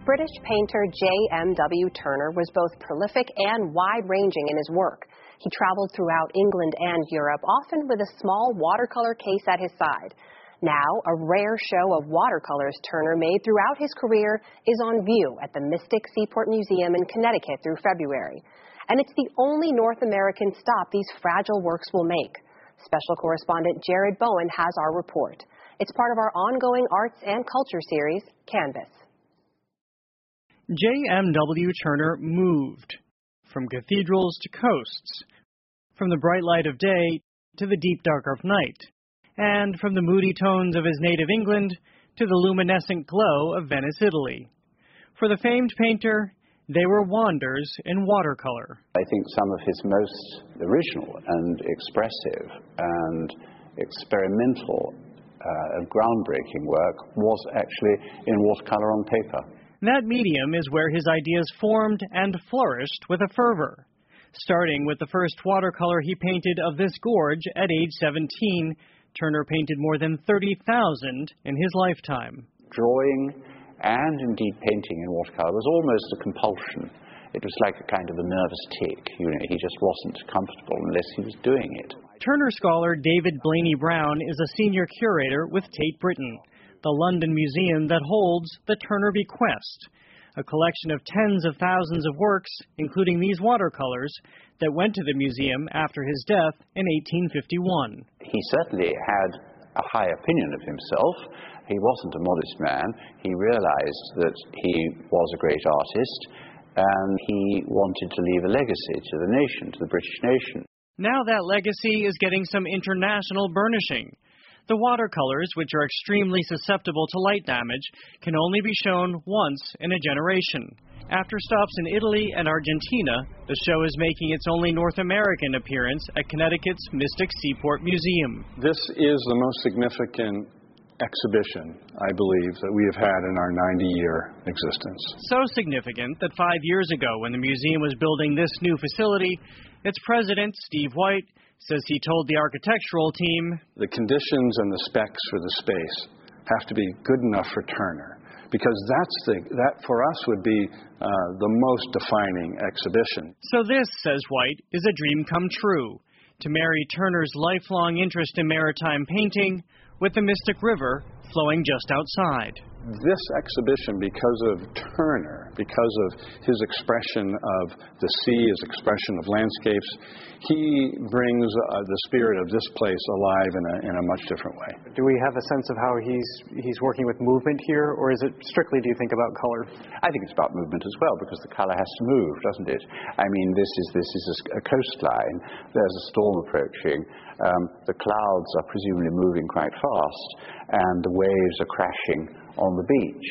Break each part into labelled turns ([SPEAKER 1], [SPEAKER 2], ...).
[SPEAKER 1] British painter J.M.W. Turner was both prolific and wide-ranging in his work. He traveled throughout England and Europe, often with a small watercolor case at his side. Now, a rare show of watercolors Turner made throughout his career is on view at the Mystic Seaport Museum in Connecticut through February. And it's the only North American stop these fragile works will make. Special correspondent Jared Bowen has our report. It's part of our ongoing arts and culture series, Canvas.
[SPEAKER 2] J.M.W. Turner moved from cathedrals to coasts, from the bright light of day to the deep dark of night, and from the moody tones of his native England to the luminescent glow of Venice, Italy. For the famed painter, they were wonders in watercolor.
[SPEAKER 3] I think some of his most original and expressive and experimental and groundbreaking work was actually in watercolor on paper.
[SPEAKER 2] That medium is where his ideas formed and flourished with a fervor. Starting with the first watercolor he painted of this gorge at age 17, Turner painted more than 30,000 in his lifetime.
[SPEAKER 3] Drawing and indeed painting in watercolor was almost a compulsion. It was like a kind of a nervous tic. He just wasn't comfortable unless he was doing it.
[SPEAKER 2] Turner scholar David Blaney Brown is a senior curator with Tate Britain, the London museum that holds the Turner Bequest, a collection of tens of thousands of works, including these watercolors, that went to the museum after his death in 1851.
[SPEAKER 3] He certainly had a high opinion of himself. He wasn't a modest man. He realized that he was a great artist, and he wanted to leave a legacy to the nation, to the British nation.
[SPEAKER 2] Now that legacy is getting some international burnishing. The watercolors, which are extremely susceptible to light damage, can only be shown once in a generation. After stops in Italy and Argentina, the show is making its only North American appearance at Connecticut's Mystic Seaport Museum.
[SPEAKER 4] This is the most significant exhibition, I believe, that we have had in our 90-year existence.
[SPEAKER 2] So significant that 5 years ago, when the museum was building this new facility, its president, Steve White, says he told the architectural team,
[SPEAKER 4] the conditions and the specs for the space have to be good enough for Turner, because that for us would be the most defining exhibition.
[SPEAKER 2] So this, says White, is a dream come true, to marry Turner's lifelong interest in maritime painting with the Mystic River flowing just outside.
[SPEAKER 4] This exhibition, because of Turner, because of his expression of the sea, his expression of landscapes, he brings the spirit of this place alive in a much different way.
[SPEAKER 5] Do we have a sense of how he's working with movement here, or is it strictly, do you think, about color?
[SPEAKER 3] I think it's about movement as well, because the color has to move, doesn't it? I mean, this is a coastline. There's a storm approaching. The clouds are presumably moving quite fast, and the waves are crashing on the beach.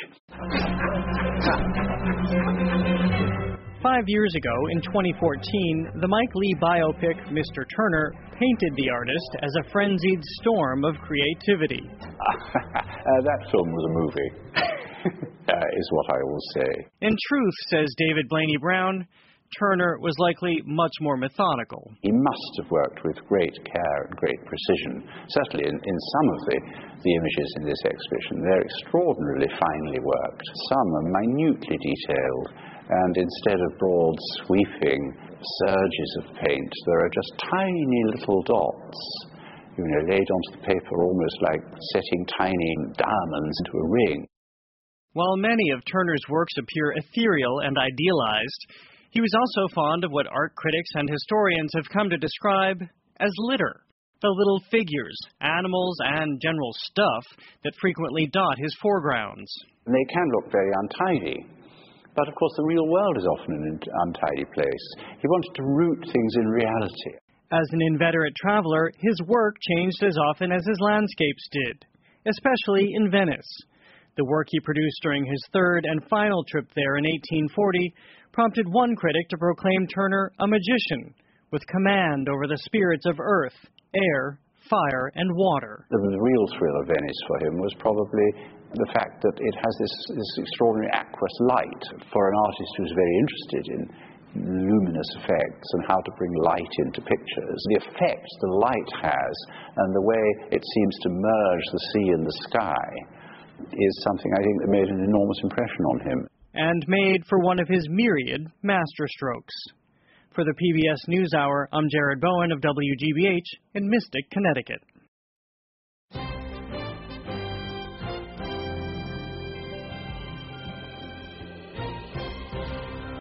[SPEAKER 2] 5 years ago, in 2014, the Mike Leigh biopic, Mr. Turner, painted the artist as a frenzied storm of creativity.
[SPEAKER 3] That film was a movie, is what I will say.
[SPEAKER 2] In truth, says David Blaney Brown, Turner was likely much more methodical.
[SPEAKER 3] He must have worked with great care and great precision. Certainly in some of the images in this exhibition, they're extraordinarily finely worked. Some are minutely detailed, and instead of broad, sweeping surges of paint, there are just tiny little dots, laid onto the paper almost like setting tiny diamonds into a ring.
[SPEAKER 2] While many of Turner's works appear ethereal and idealized, he was also fond of what art critics and historians have come to describe as litter, the little figures, animals, and general stuff that frequently dot his foregrounds.
[SPEAKER 3] They can look very untidy, but of course the real world is often an untidy place. He wanted to root things in reality.
[SPEAKER 2] As an inveterate traveler, his work changed as often as his landscapes did, especially in Venice. The work he produced during his third and final trip there in 1840 prompted one critic to proclaim Turner a magician with command over the spirits of earth, air, fire, and water.
[SPEAKER 3] The real thrill of Venice for him was probably the fact that it has this extraordinary aqueous light. For an artist who's very interested in luminous effects and how to bring light into pictures, the effect the light has and the way it seems to merge the sea and the sky is something I think that made an enormous impression on him.
[SPEAKER 2] and made for one of his myriad masterstrokes. For the PBS NewsHour, I'm Jared Bowen of WGBH in Mystic, Connecticut.